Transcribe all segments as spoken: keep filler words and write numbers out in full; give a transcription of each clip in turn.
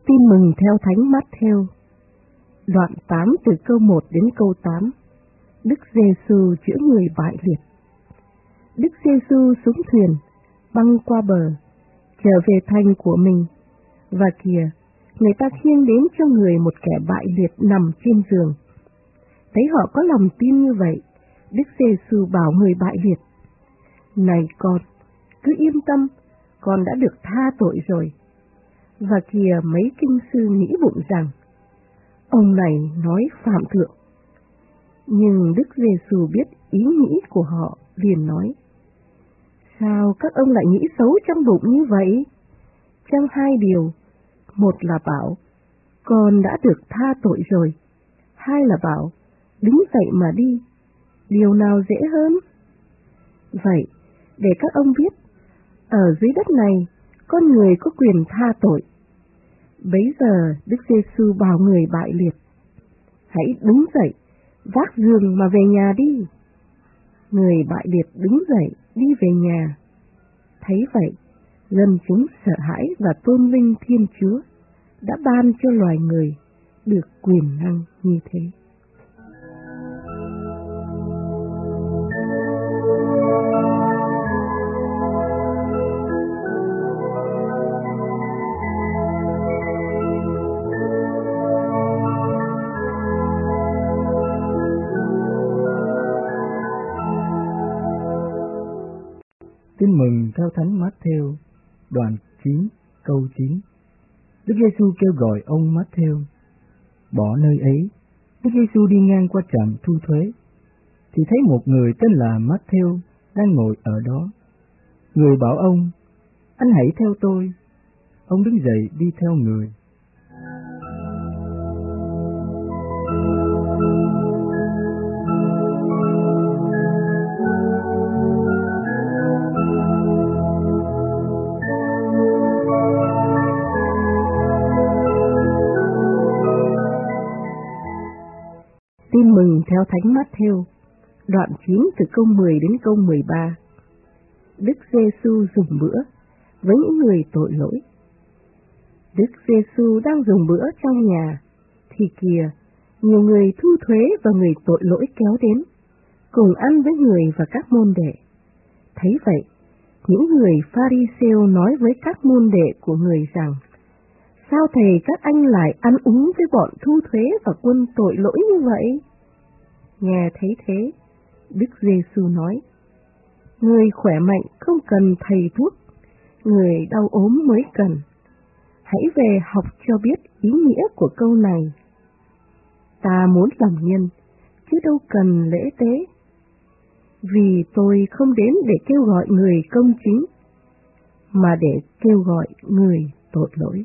Tin mừng theo Thánh Mát-thêu, đoạn tám từ câu một đến câu tám. Đức Giê-xu chữa người bại liệt. Đức Giê-xu xuống thuyền, băng qua bờ, trở về thành của mình. Và kìa, người ta khiêng đến cho người một kẻ bại liệt nằm trên giường. Thấy họ có lòng tin như vậy, Đức Giê-xu bảo người bại liệt: "Này con, cứ yên tâm, con đã được tha tội rồi." Và kìa, mấy kinh sư nghĩ bụng rằng ông này nói phạm thượng. Nhưng Đức Giê-xu biết ý nghĩ của họ, liền nói: "Sao các ông lại nghĩ xấu trong bụng như vậy? Trong hai điều, một là bảo con đã được tha tội rồi, hai là bảo đứng dậy mà đi, điều nào dễ hơn? Vậy, để các ông biết, ở dưới đất này, con người có quyền tha tội." Bấy giờ Đức Giê-xu bảo người bại liệt: "Hãy đứng dậy, vác giường mà về nhà đi." Người bại liệt đứng dậy đi về nhà. Thấy vậy, dân chúng sợ hãi và tôn vinh Thiên Chúa đã ban cho loài người được quyền năng như thế. Tin mừng theo Thánh Mát-thêu, đoạn chín, câu chín. Đức Giê-xu kêu gọi ông Mát-thêu. Bỏ nơi ấy, Đức Giê-xu đi ngang qua trạm thu thuế, thì thấy một người tên là Mát-thêu đang ngồi ở đó. Người bảo ông: "Anh hãy theo tôi." Ông đứng dậy đi theo người. Tin mừng theo Thánh Mát-thêu, đoạn chín từ câu mười đến câu mười ba. Đức Giê-xu dùng bữa với những người tội lỗi. Đức Giê-xu đang dùng bữa trong nhà, thì kìa, nhiều người thu thuế và người tội lỗi kéo đến, cùng ăn với người và các môn đệ. Thấy vậy, những người Pha-ri-siêu nói với các môn đệ của người rằng: "Sao thầy các anh lại ăn uống với bọn thu thuế và quân tội lỗi như vậy?" Nghe thấy thế, Đức Giê-xu nói: "Người khỏe mạnh không cần thầy thuốc, người đau ốm mới cần. Hãy về học cho biết ý nghĩa của câu này: Ta muốn làm nhân, chứ đâu cần lễ tế. Vì tôi không đến để kêu gọi người công chính, mà để kêu gọi người tội lỗi."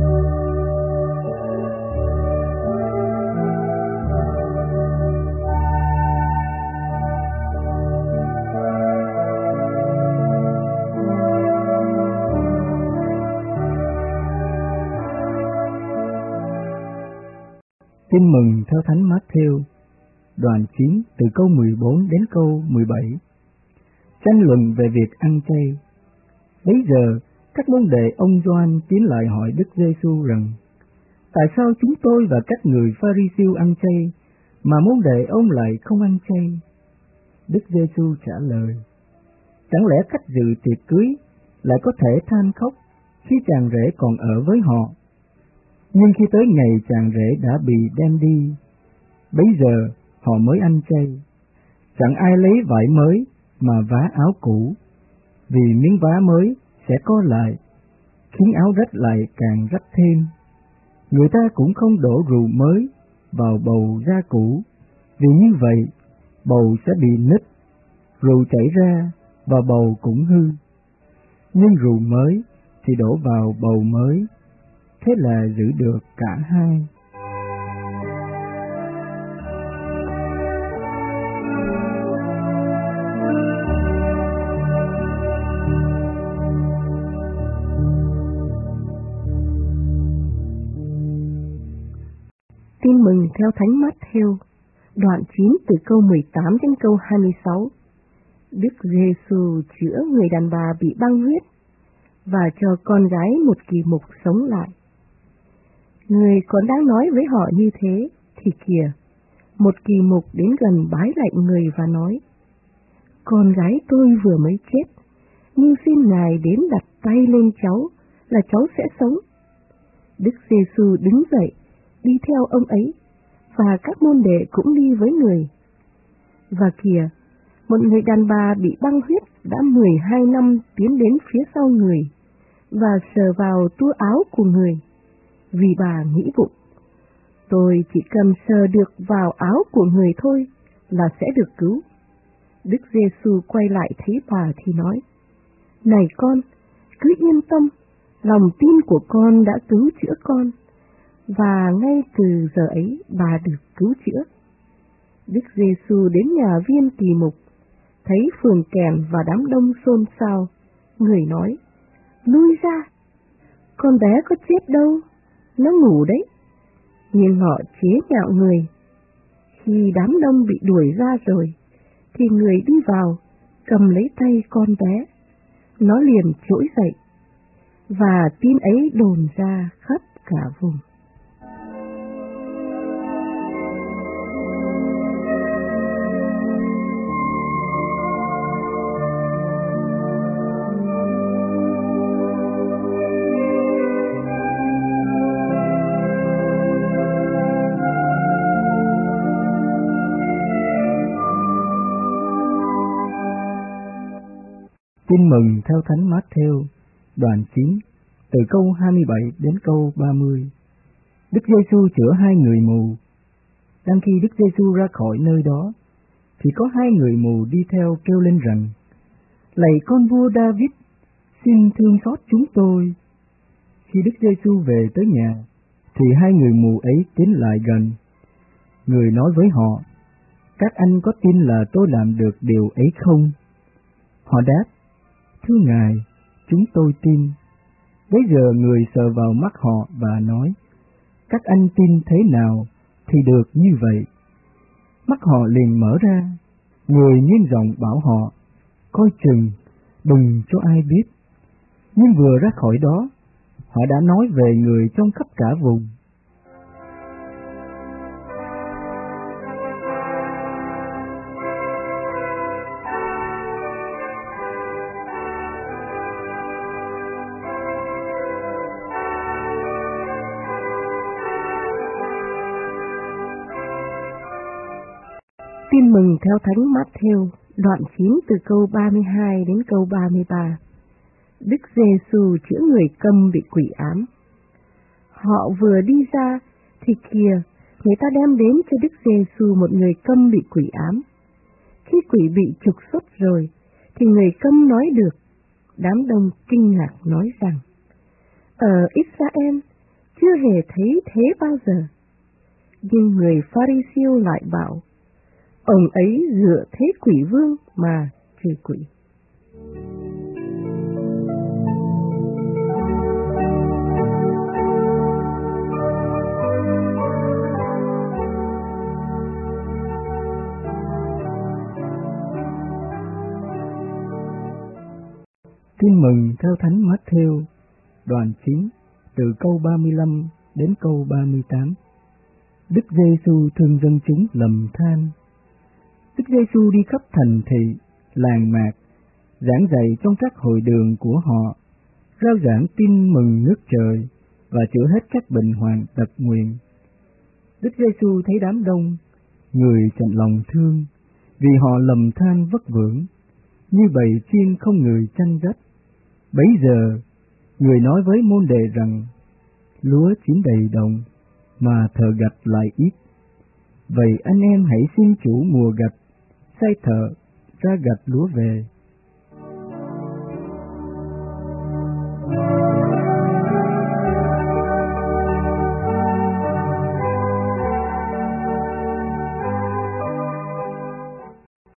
Tin mừng theo Thánh Mát-thêu, đoạn chín từ câu mười bốn đến câu mười bảy. Tranh luận về việc ăn chay. Bấy giờ, các môn đệ ông Gioan tiến lại hỏi Đức Giê-xu rằng: "Tại sao chúng tôi và các người Pha-ri-siêu ăn chay, mà môn đệ ông lại không ăn chay?" Đức Giê-xu trả lời: "Chẳng lẽ khách dự tiệc cưới lại có thể than khóc khi chàng rể còn ở với họ? Nhưng khi tới ngày chàng rể đã bị đem đi, bấy giờ họ mới ăn chay. Chẳng ai lấy vải mới mà vá áo cũ, vì miếng vá mới sẽ co lại, khiến áo rách lại càng rách thêm. Người ta cũng không đổ rượu mới vào bầu da cũ, vì như vậy bầu sẽ bị nứt, rượu chảy ra và bầu cũng hư. Nhưng rượu mới thì đổ vào bầu mới, thế là giữ được cả hai." Tin mừng theo Thánh Mát-thêu, đoạn chín từ câu mười tám đến câu hai mươi sáu. Đức Giê-xu chữa người đàn bà bị băng huyết và cho con gái một kỳ mục sống lại. Người còn đang nói với họ như thế, thì kìa, một kỳ mục đến gần bái lạy người và nói: Con gái tôi vừa mới chết, nhưng xin Ngài đến đặt tay lên cháu, là cháu sẽ sống. Đức Giê-xu đứng dậy, đi theo ông ấy, và các môn đệ cũng đi với người. Và kìa, một người đàn bà bị băng huyết đã mười hai năm tiến đến phía sau người, và sờ vào tua áo của người, vì bà nghĩ bụng: Tôi chỉ cần sờ được vào áo của người thôi là sẽ được cứu. Đức Giê-xu quay lại thấy bà thì nói: Này con, cứ yên tâm, lòng tin của con đã cứu chữa con. Và ngay từ giờ ấy bà được cứu chữa. Đức Giê-xu đến nhà viên kỳ mục, thấy phường kèn và đám đông xôn xao, người nói: Lui ra, con bé có chết đâu, nó ngủ đấy. Nhưng họ chế nhạo người. Khi đám đông bị đuổi ra rồi, thì người đi vào, cầm lấy tay con bé, nó liền trỗi dậy, và tin ấy đồn ra khắp cả vùng. Tin mừng theo Thánh Mát-thêu, đoạn chín, từ câu hai mươi bảy đến câu ba mươi. Đức Giê-xu chữa hai người mù. Đang khi Đức Giê-xu ra khỏi nơi đó, thì có hai người mù đi theo kêu lên rằng: Lạy con vua David, xin thương xót chúng tôi. Khi Đức Giê-xu về tới nhà, thì hai người mù ấy tiến lại gần. Người nói với họ: Các anh có tin là tôi làm được điều ấy không? Họ đáp: Thưa Ngài, chúng tôi tin. Bấy giờ người sờ vào mắt họ và nói: Các anh tin thế nào thì được như vậy. Mắt họ liền mở ra. Người nghiêm giọng bảo họ: Coi chừng, đừng cho ai biết. Nhưng vừa ra khỏi đó, họ đã nói về người trong khắp cả vùng. Tin mừng theo Thánh Mát-thêu, đoạn chín từ câu ba mươi hai đến câu ba mươi ba. Đức Giê-xu chữa người câm bị quỷ ám. Họ vừa đi ra, thì kìa, người ta đem đến cho Đức Giê-xu một người câm bị quỷ ám. Khi quỷ bị trục xuất rồi, thì người câm nói được. Đám đông kinh ngạc nói rằng: Ở Israel chưa hề thấy thế bao giờ. Nhưng người Pha-ri-siêu lại bảo: Ông ấy dựa thế quỷ vương mà trừ quỷ. Tin mừng theo Thánh Mát-thêu, đoạn chín, từ câu ba mươi lăm đến câu ba mươi tám. Đức Giê-xu thương dân chúng lầm than. Đức Giê-xu đi khắp thành thị, làng mạc, giảng dạy trong các hội đường của họ, rao giảng tin mừng nước trời và chữa hết các bệnh hoạn tật nguyền. Đức Giê-xu thấy đám đông, người chạnh lòng thương, vì họ lầm than vất vưởng, như bầy chiên không người chăn dắt. Bấy giờ, người nói với môn đệ rằng: Lúa chín đầy đồng, mà thợ gặt lại ít. Vậy anh em hãy xin chủ mùa gặt sai thợ ra gặt lúa về.